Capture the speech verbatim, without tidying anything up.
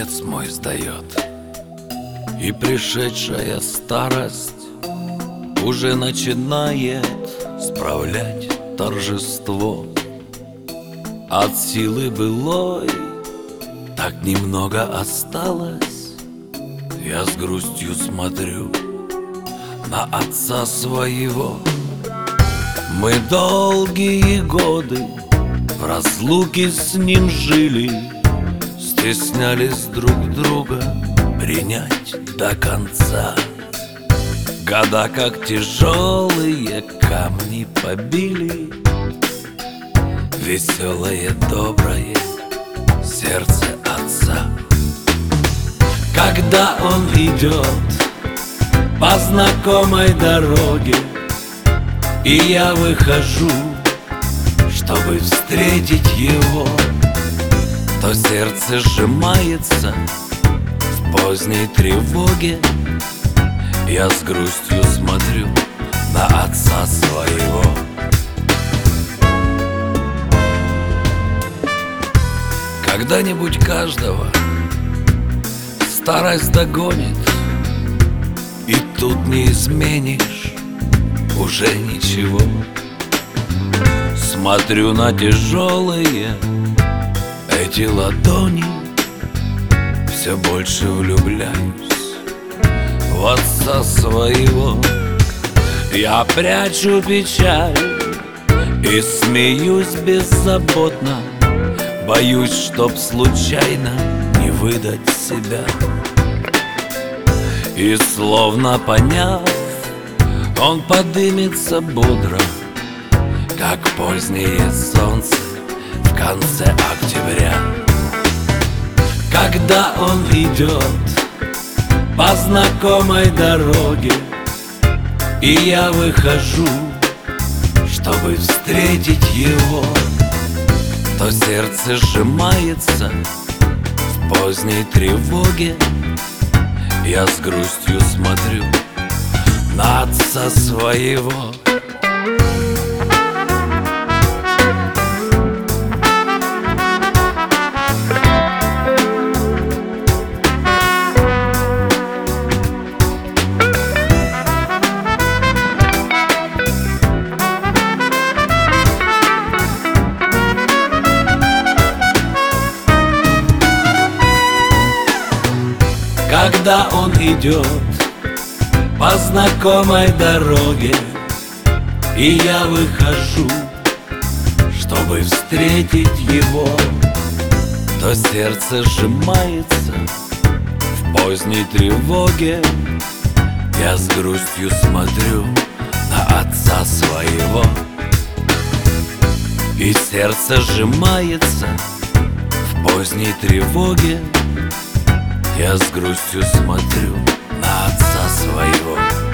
Отец мой сдает, и пришедшая старость уже начинает справлять торжество. От силы былой так немного осталось. Я с грустью смотрю на отца своего. Мы долгие годы в разлуке с ним жили, стеснялись друг друга принять до конца. Года как тяжелые камни побили веселое, доброе сердце отца. Когда он идет по знакомой дороге, и я выхожу, чтобы встретить его, то сердце сжимается в поздней тревоге. Я с грустью смотрю на отца своего. Когда-нибудь каждого старость догонит, и тут не изменишь уже ничего. Смотрю на тяжелые эти ладони, все больше влюбляюсь в отца своего. Я прячу печаль и смеюсь беззаботно, боюсь, чтоб случайно не выдать себя. И словно поняв, он подымется бодро, как позднее солнце в конце октября. Когда он идет по знакомой дороге, и я выхожу, чтобы встретить его, то сердце сжимается в поздней тревоге. Я с грустью смотрю на отца своего. Когда он идет по знакомой дороге, и я выхожу, чтобы встретить его, то сердце сжимается в поздней тревоге. Я с грустью смотрю на отца своего, и сердце сжимается в поздней тревоге. Я с грустью смотрю на отца своего.